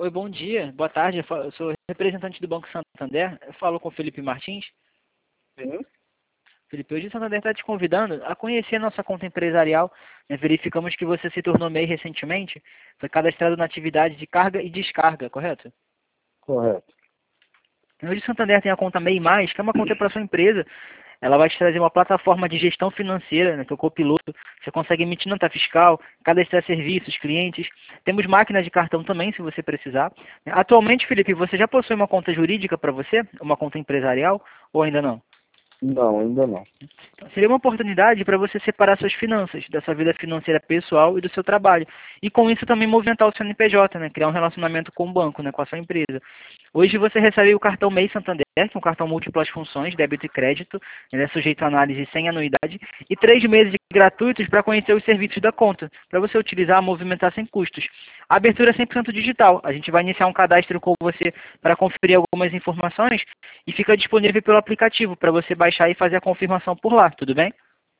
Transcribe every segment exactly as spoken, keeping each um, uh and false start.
Oi, bom dia, boa tarde. Eu fa- eu sou representante do Banco Santander. Eu falo com o Felipe Martins. Sim. Felipe, hoje o Santander está te convidando a conhecer a nossa conta empresarial. Né? Verificamos que você se tornou MEI recentemente. Foi cadastrado na atividade de carga e descarga, correto? Correto. Hoje o Santander tem a conta MEI Mais, que é uma conta para sua empresa. Ela vai te trazer uma plataforma de gestão financeira, né, que é o Copiloto. Você consegue emitir nota fiscal, cadastrar serviços, clientes. Temos máquinas de cartão também, se você precisar. Atualmente, Felipe, você já possui uma conta jurídica para você? Uma conta empresarial? Ou ainda não? Não, ainda não. Seria uma oportunidade para você separar suas finanças, da sua vida financeira pessoal e do seu trabalho. E com isso também movimentar o seu N P J, né? Criar um relacionamento com o banco, né? Com a sua empresa. Hoje você recebe o cartão MEI Santander, que é um cartão múltiplas funções, débito e crédito. Ele é sujeito a análise sem anuidade. E três meses gratuitos para conhecer os serviços da conta, para você utilizar e movimentar sem custos. A abertura é cem por cento digital. A gente vai iniciar um cadastro com você para conferir algumas informações e fica disponível pelo aplicativo para você baixar e fazer a confirmação por lá, tudo bem?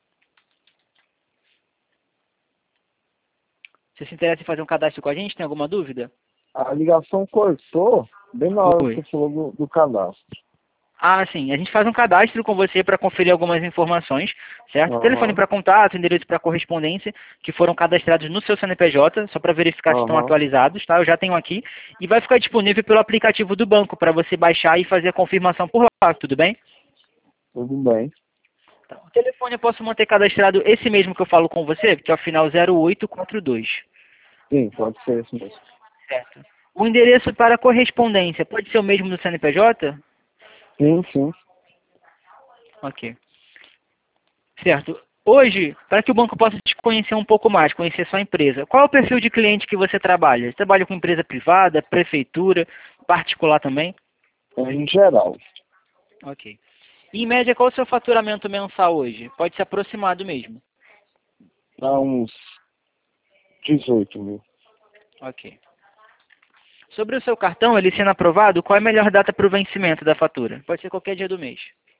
Você se interessa em fazer um cadastro com a gente? Tem alguma dúvida? A ligação cortou bem na hora que Oi. você falou do, do cadastro. Ah, sim. A gente faz um cadastro com você para conferir algumas informações, certo? Telefone Aham, para contato, endereço para correspondência, que foram cadastrados no seu C N P J, só para verificar se estão aham, atualizados, tá? Eu já tenho aqui. E vai ficar disponível pelo aplicativo do banco para você baixar e fazer a confirmação por lá, tudo bem? tudo bem. Tá. O telefone eu posso manter cadastrado esse mesmo que eu falo com você, que é o final zero oito quatro dois. Sim, pode ser isso mesmo. Certo. O endereço para correspondência pode ser o mesmo do C N P J? Sim, sim. Ok. Certo. Hoje, para que o banco possa te conhecer um pouco mais, conhecer sua empresa, qual é o perfil de cliente que você trabalha? Você trabalha com empresa privada, prefeitura, particular também? Em geral, Ok. E, em média, qual é o seu faturamento mensal hoje? Pode ser aproximado mesmo. dá uns dezoito mil. Ok. Sobre o seu cartão, ele sendo aprovado, qual é a melhor data para o vencimento da fatura? Pode ser qualquer dia do mês.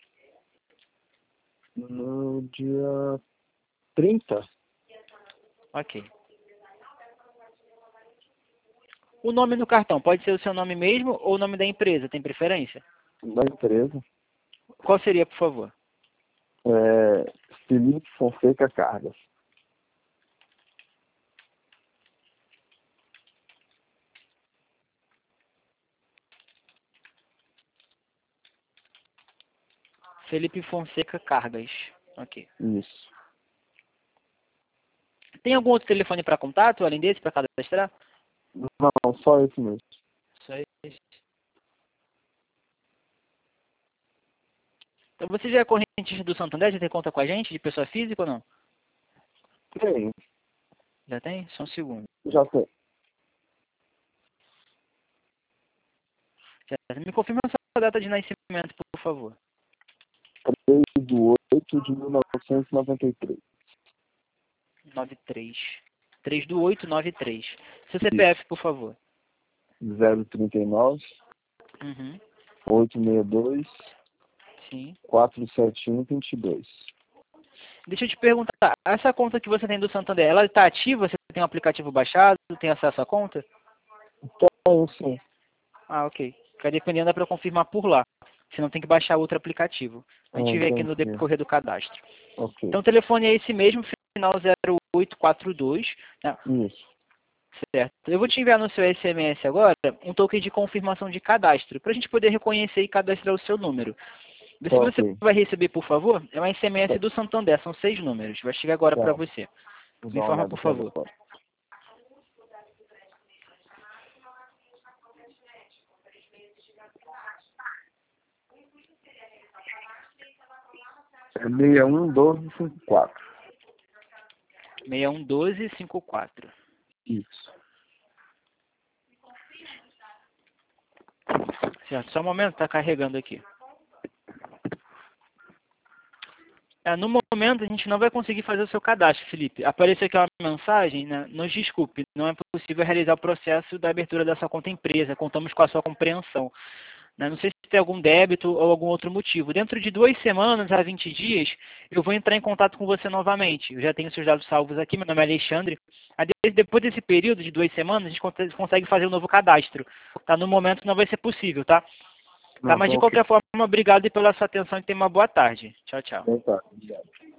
No dia trinta Ok. O nome do cartão pode ser o seu nome mesmo ou o nome da empresa? Tem preferência? da empresa, Qual seria, por favor? é Felipe Fonseca Cargas. Felipe Fonseca Cargas. Ok. Isso. Tem algum outro telefone para contato, além desse, para cadastrar? Não, só esse mesmo. Só esse. Então você já é correntista do Santander? Já tem conta com a gente, de pessoa física ou não? Tem, Já tem? Só um segundo. já tem. Já- Me confirma a sua data de nascimento, por favor. três de oito de mil novecentos e noventa e três. nove três. três do oito nove três. Seu C P F, Isso. por favor. zero trinta e nove, Uhum. oitocentos e sessenta e dois, Sim. quatrocentos e setenta e um, vinte e dois. Deixa eu te perguntar, essa conta que você tem do Santander, ela está ativa? Você tem um aplicativo baixado? Tem acesso à conta? Então, sim. Ah, ok. Fica dependendo, dá para confirmar por lá. Senão tem que baixar outro aplicativo. A Ah, gente vê aqui no entendi. decorrer do cadastro. Ok. Então o telefone é esse mesmo, final zero oito quatro dois. Né? Isso. Certo. Eu vou te enviar no seu S M S agora um token de confirmação de cadastro, para a gente poder reconhecer e cadastrar o seu número. Vê Tá se você ok. vai receber, por favor, é um S M S Tá. do Santander, são seis números. Vai chegar agora para Tá. você. Vou Me dar uma informa, olhada por aqui favor. agora. É seis um um dois cinco quatro. seis um um dois cinco quatro. Isso. Certo, só um momento, está carregando aqui. É, no momento, a gente não vai conseguir fazer o seu cadastro, Felipe. Apareceu aqui uma mensagem, né? Nos desculpe, não é possível realizar o processo da abertura da sua conta empresa. Contamos com a sua compreensão. né? Não sei se tem algum débito ou algum outro motivo. Dentro de duas semanas a vinte dias, eu vou entrar em contato com você novamente. Eu já tenho seus dados salvos aqui, meu nome é Alexandre. Aí, depois desse período de duas semanas, a gente consegue fazer um novo cadastro. Tá? No momento não vai ser possível, tá? Tá, Não, mas tá de ok. qualquer forma, obrigado pela sua atenção e tenha uma boa tarde. Tchau, tchau. Então tá, obrigado.